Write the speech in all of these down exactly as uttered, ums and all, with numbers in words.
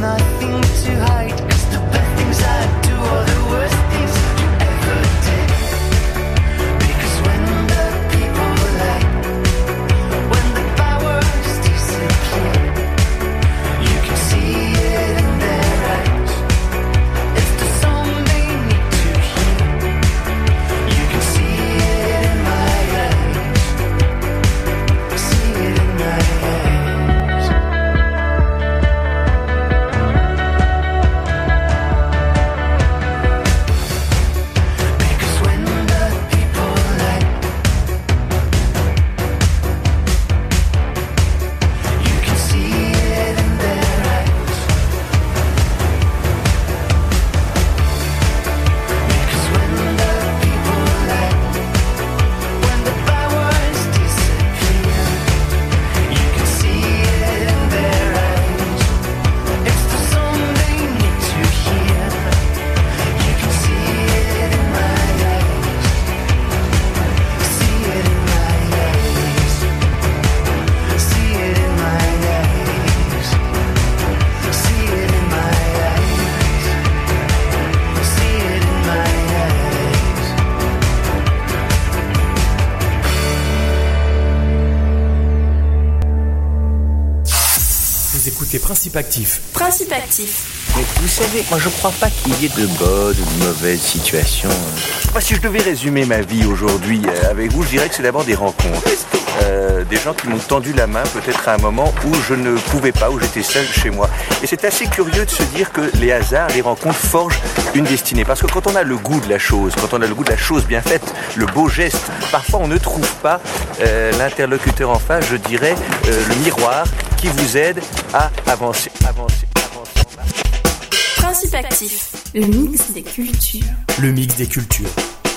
nothing to hide, 'cause the best things I do are the worst things you ever did. Because when the people lie, when the powers disappear, you can see it in their eyes. It's the song they need to hear. You can see it in my eyes. See it in my eyes. Because when the people lie, you can see it in their eyes. Because when the people lie, when the powers disappear, you can see it in their eyes. It's the song they need to hear. You can see it in my eyes. See it in my eyes. See it in my eyes. See it in my eyes. See it in my eyes. Vous écoutez Principe Actif. Principe actif. Mais vous savez, moi je crois pas qu'il y ait de bonnes ou de mauvaises situations. Moi, si je devais résumer ma vie aujourd'hui euh, avec vous, je dirais que c'est d'abord des rencontres. Euh, des gens qui m'ont tendu la main peut-être à un moment où je ne pouvais pas, où j'étais seul chez moi. Et c'est assez curieux de se dire que les hasards, les rencontres forgent une destinée. Parce que quand on a le goût de la chose, quand on a le goût de la chose bien faite, le beau geste, parfois on ne trouve pas euh, l'interlocuteur en face, je dirais, euh, le miroir qui vous aide à avancer, avancer, avancer. Principe actif. Le mix des cultures. Le mix des cultures.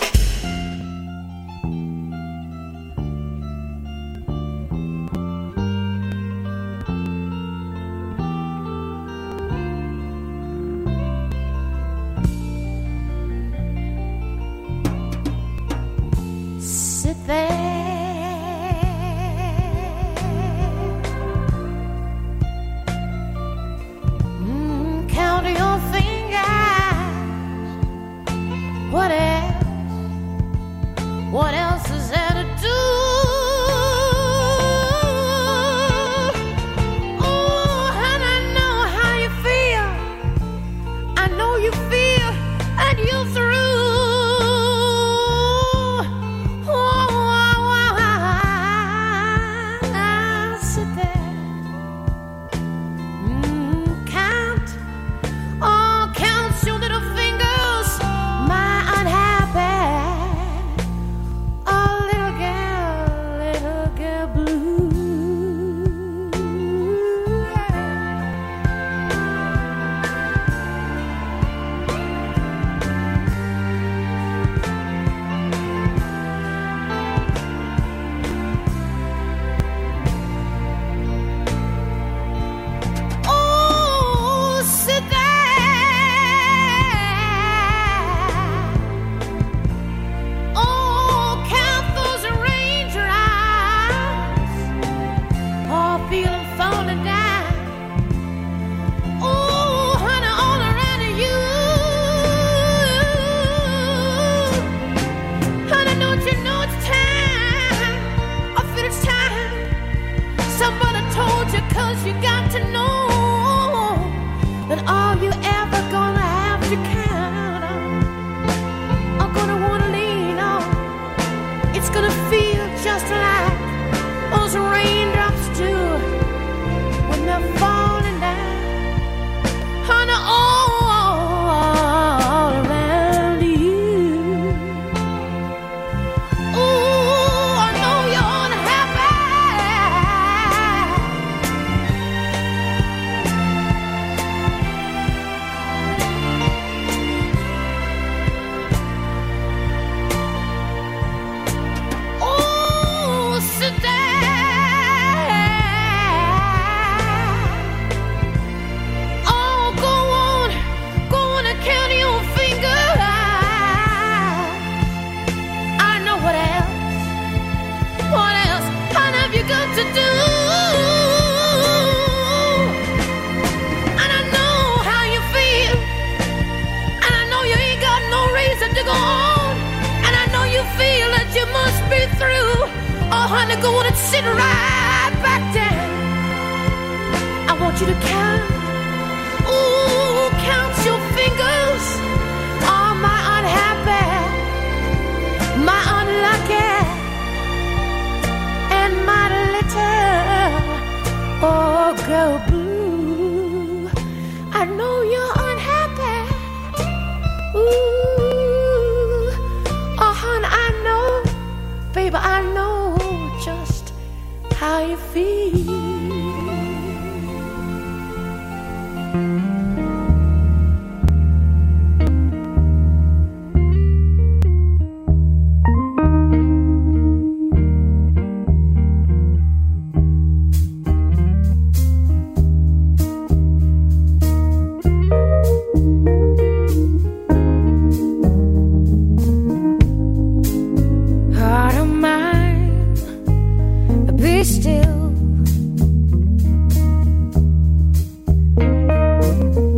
Sit there, mm, count your fingers. What else? What else is there to do? Oh, and I know how you feel. I know you feel, and you're through. right back down. I want you to count, ooh, count your fingers on my unhappy, my unlucky, and my little, oh, girl blue. I know you're unhappy, ooh, oh, hon, I know, baby, I know just how you feel. Heart of mine, be still.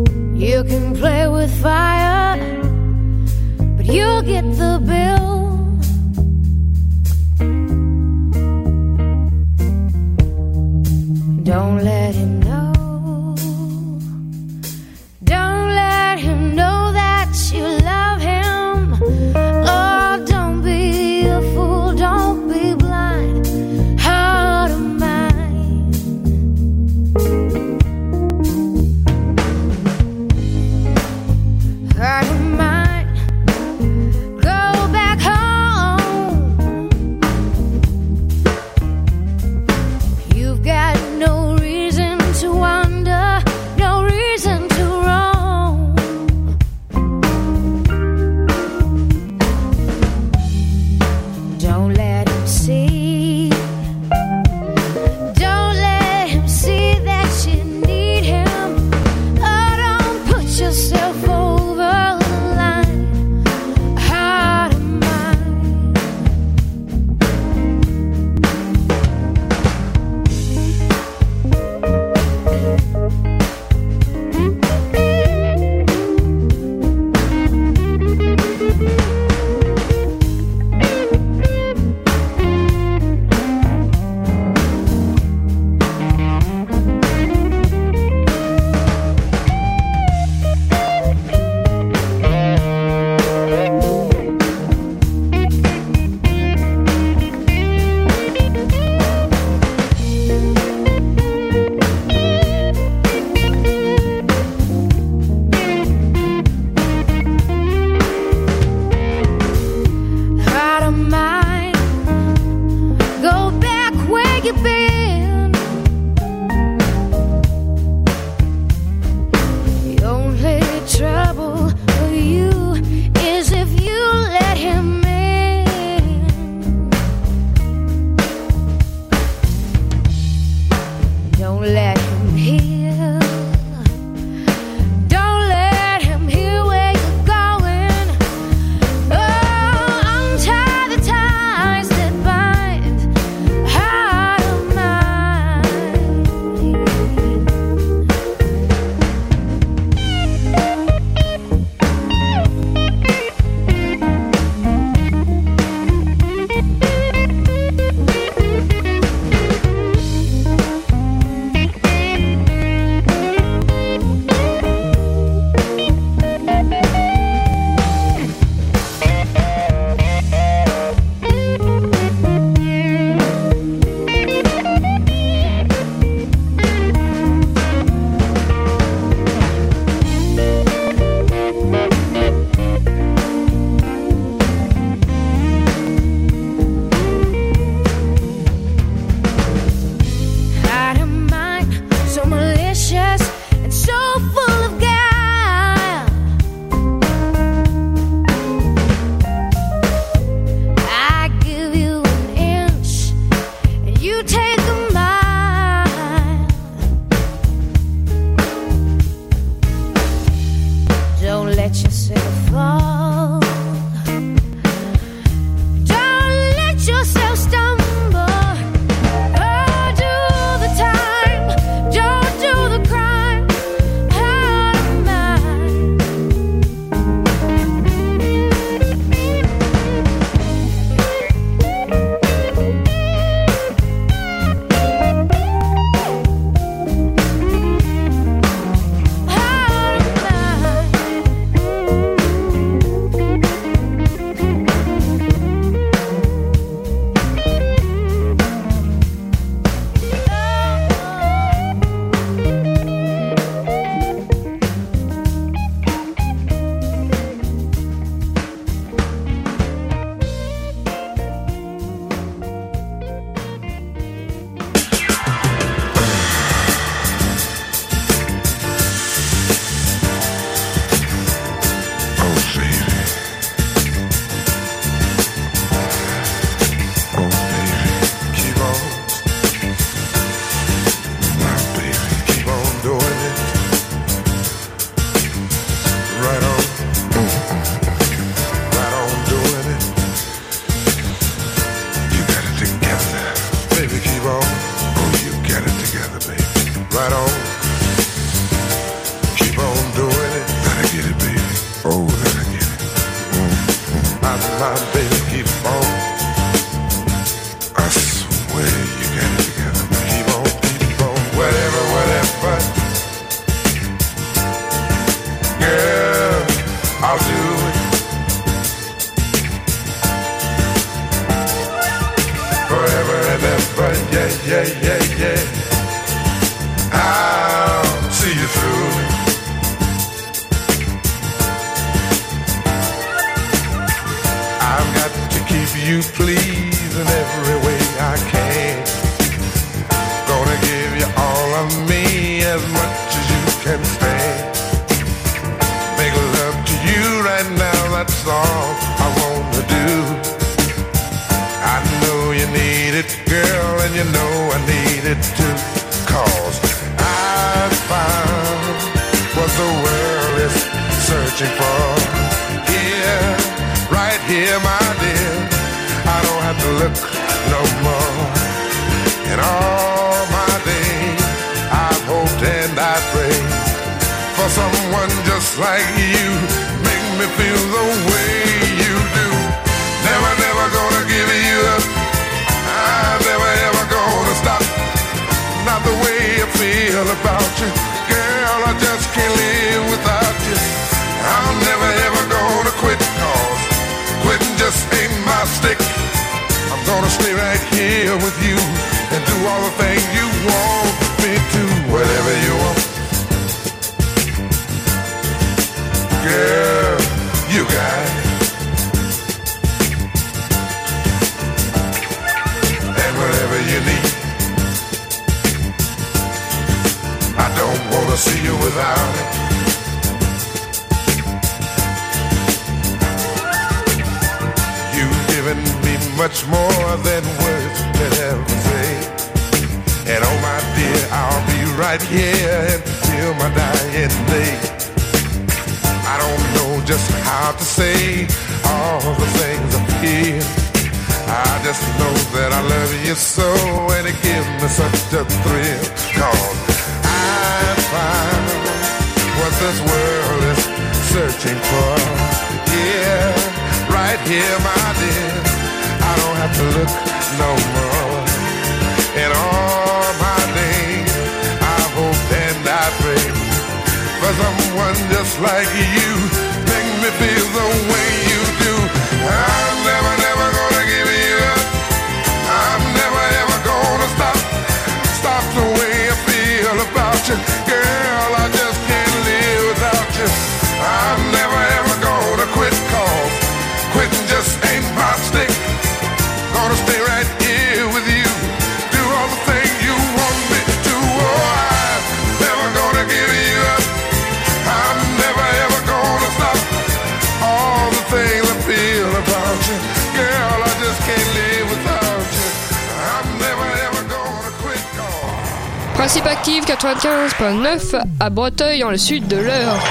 my baby keeps on. I swear you got it together. Keep on, keep on, whatever, whatever. Girl, I'll do it. Forever and ever, yeah, yeah, yeah, yeah. I'll see you through. I've got to keep you pleased in every way I can. Gonna give you all of me as much as you can stand. Make love to you right now, that's all I wanna do. I know you need it, girl, and you know I need it too. Cause I found what the world is searching for. Here, right here, my dear, I don't have to look no more. In all my days, I've hoped and I prayed for someone just like you. Make me feel the way you do. Never, never gonna give you up. I'm never ever gonna stop. Not the way I feel about you, girl, I just can't live without you. I'm never ever gonna quit, cause quitting just ain't my stick. I'm gonna stay right here with you and do all the things you want me to. Whatever you want, girl, you got it. And whatever you need, I don't wanna see you without it. You've given me much more than words could ever say. And oh my dear, I'll be right here until my dying day. I don't know just how to say all the things I feel. I just know that I love you so, and it gives me such a thrill. Cause I found what this world is searching for. Yeah, right here, my dear, I don't have to look no more. In all my days, I've hoped and I prayed for someone just like you. Make me feel the way you do. I'm never, never gonna give you up. I'm never ever gonna stop. Stop the way I feel about you, girl. I just can't live without you. I'm never ever gonna quit, cause quitting just ain't my stick. Gonna stay right here with you, do all the things you want me to. Oh, I'm never gonna give you up. I'm never ever gonna stop. All the things I feel about you, girl, I just can't live without you. I'm never ever gonna quit, cause Principe Active quatre-vingt-quinze virgule neuf à Breteuil dans le sud de l'Eure.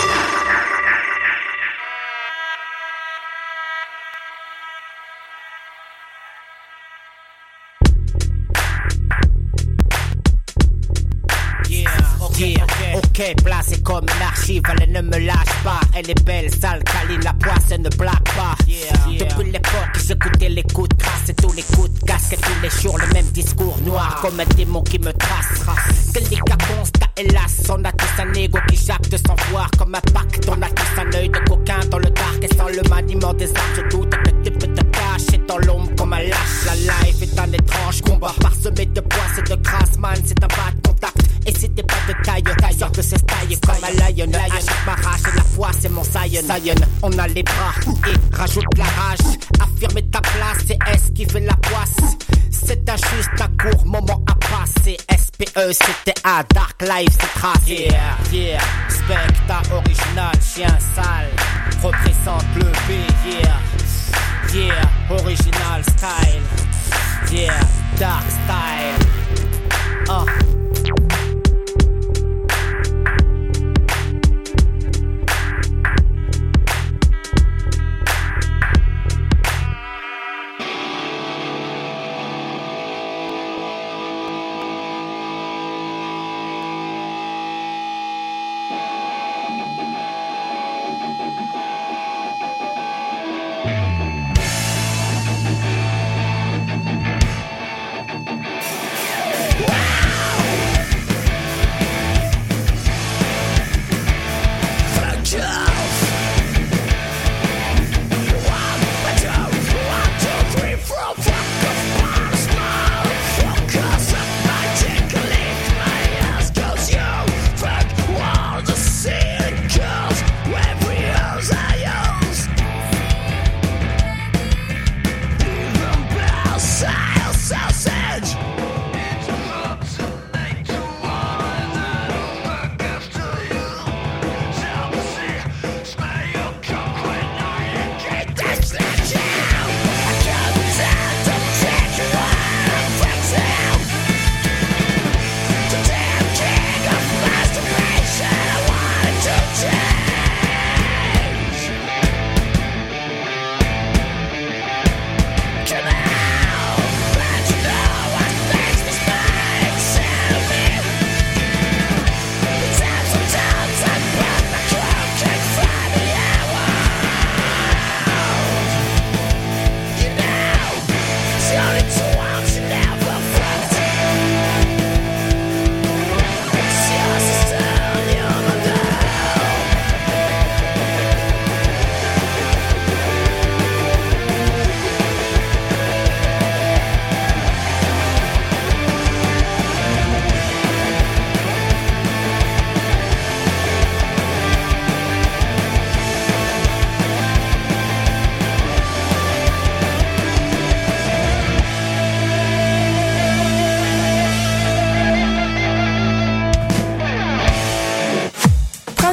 Yeah, ok, placée comme une archive, elle ne me lâche pas. Elle est belle, sale, câline, la poisse, elle ne blague pas. Yeah, yeah. Depuis l'époque, j'écoutais les coups de crasse et tous les coups de casque et tous les jours le même discours noir comme un démon qui me trace. Délicat constat, hélas, on a tous un ego qui jacte sans voir comme un pacte. On a tous un œil de coquin dans le dark et sans le maniement des arts. Je doute que tu peux te cacher dans l'ombre comme un lâche. La life est un étrange combat parsemé de poisse et de crasse, man, c'est un bas de contact. Et si t'es pas de taille, taille, sort de ses tailles comme un lion. À chaque barrage et la foi, c'est mon Zion. Zion, on a les bras et rajoute la rage. Affirmer ta place, c'est esquiver la poisse. C'est un juste un court moment à passer. S P E, c'était un dark life, c'est tracé. Yeah, yeah, spectre original, chien sale. Représente le B, yeah. Yeah, original style. Yeah, dark style. Oh.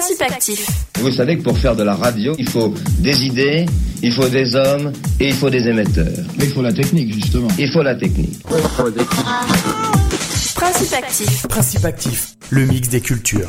Principe actif. Vous savez que pour faire de la radio, il faut des idées, il faut des hommes et il faut des émetteurs. Mais il faut la technique, justement. Il faut la technique. Principe actif. Principe actif, le mix des cultures.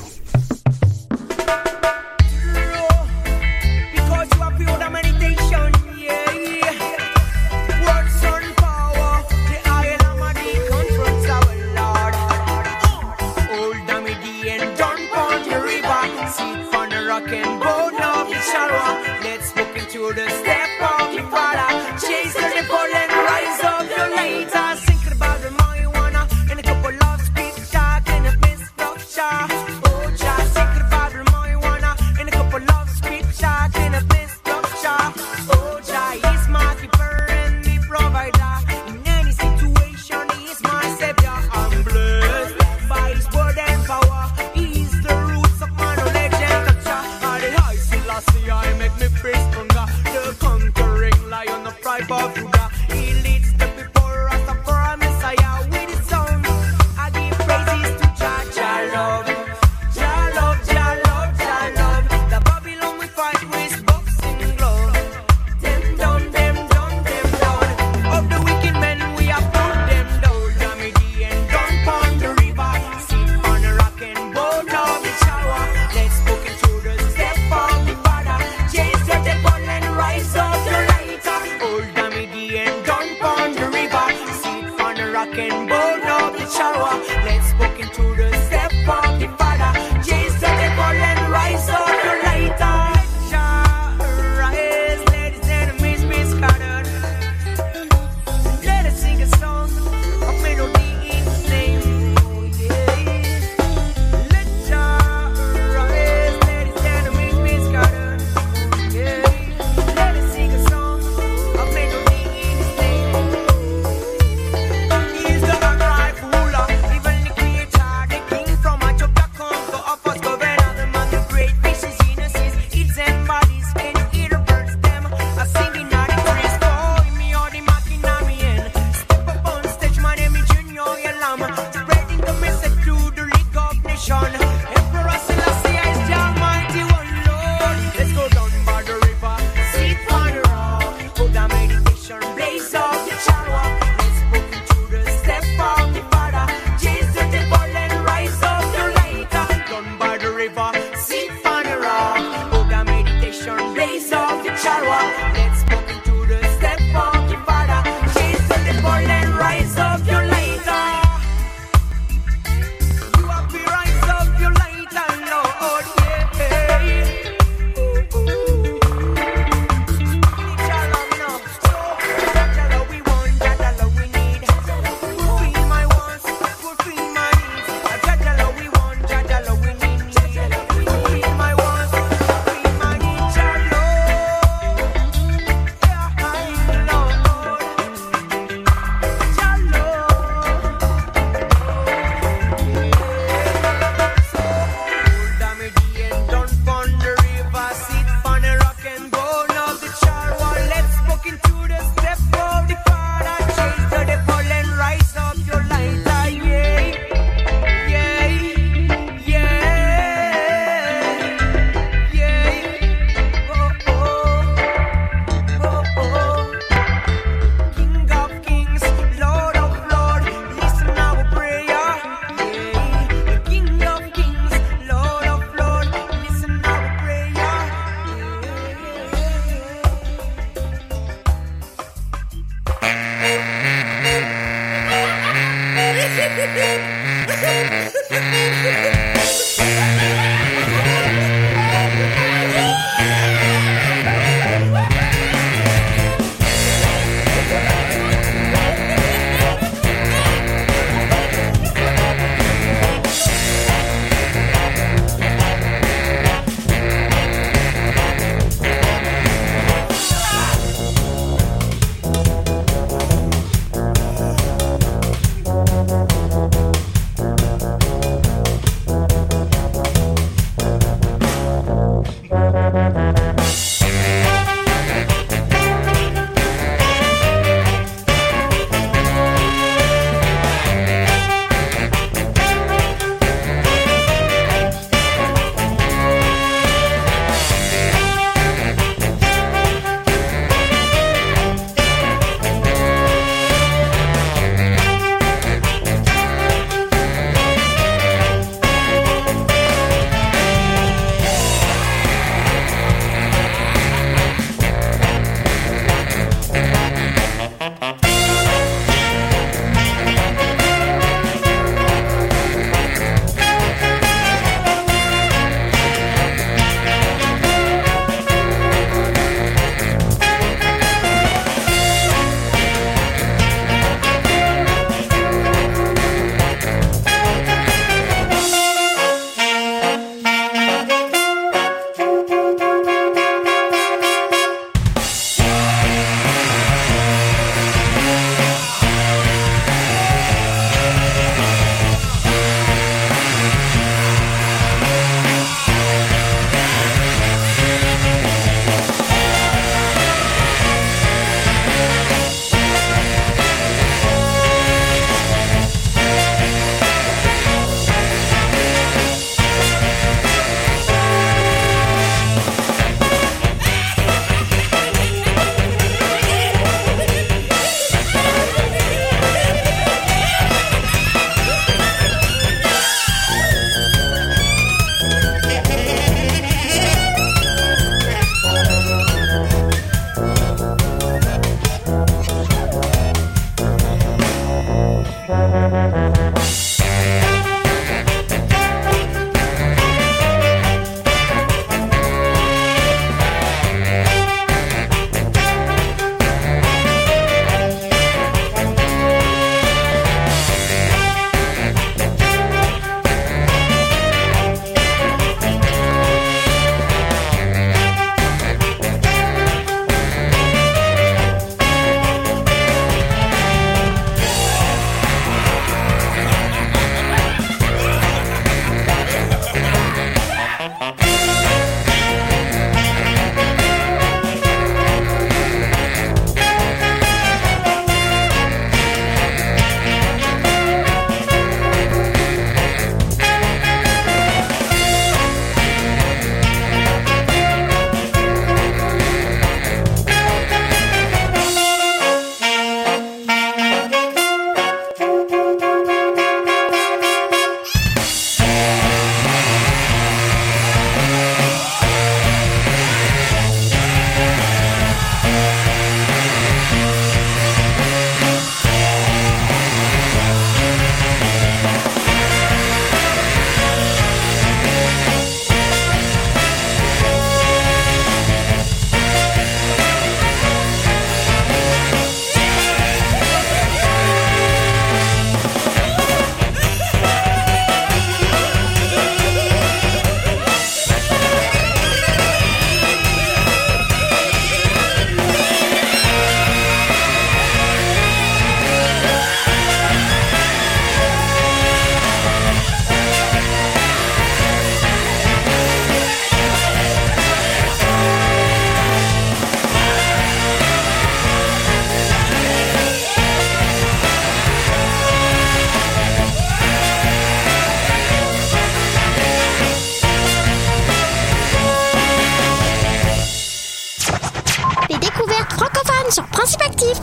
sur Principe Actif.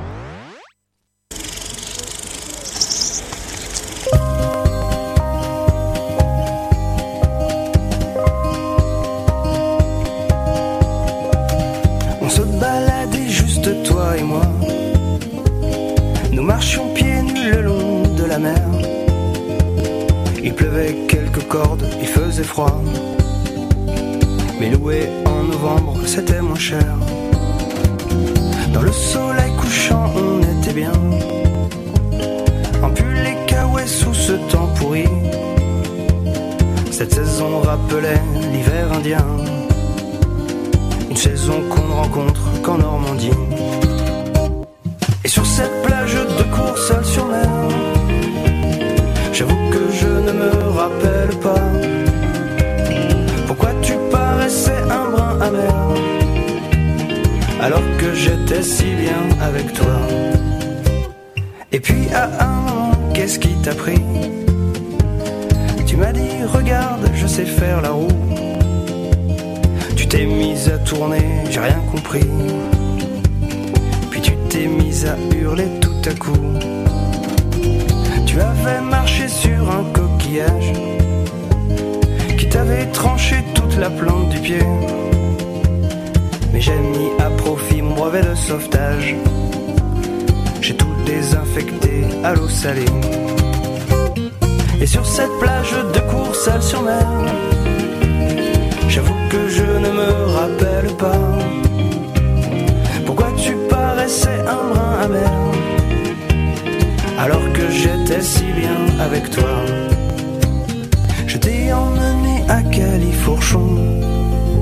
On se baladait juste toi et moi. Nous marchions pieds nus le long de la mer. Il pleuvait quelques cordes, il faisait froid. Mais louer en novembre, c'était moins cher. Dans le soleil couchant, on était bien. En pull et caouets sous ce temps pourri. Cette saison rappelait l'hiver indien. Une saison qu'on ne rencontre qu'en Normandie. Et sur cette plage de Courseulles sur mer, j'avoue que je ne me rappelle pas pourquoi tu paraissais un brin amer alors que j'étais si bien avec toi. Et puis à un moment, qu'est-ce qui t'a pris? Tu m'as dit regarde, je sais faire la roue. Tu t'es mise à tourner, j'ai rien compris. Puis tu t'es mise à hurler tout à coup. Tu avais marché sur un coquillage qui t'avait tranché toute la plante du pied. Mais j'ai mis à profit mon brevet de sauvetage. J'ai tout désinfecté à l'eau salée. Et sur cette plage de Courseulles sur mer, j'avoue que je ne me rappelle pas pourquoi tu paraissais un brin amer alors que j'étais si bien avec toi. Je t'ai emmené à Califourchon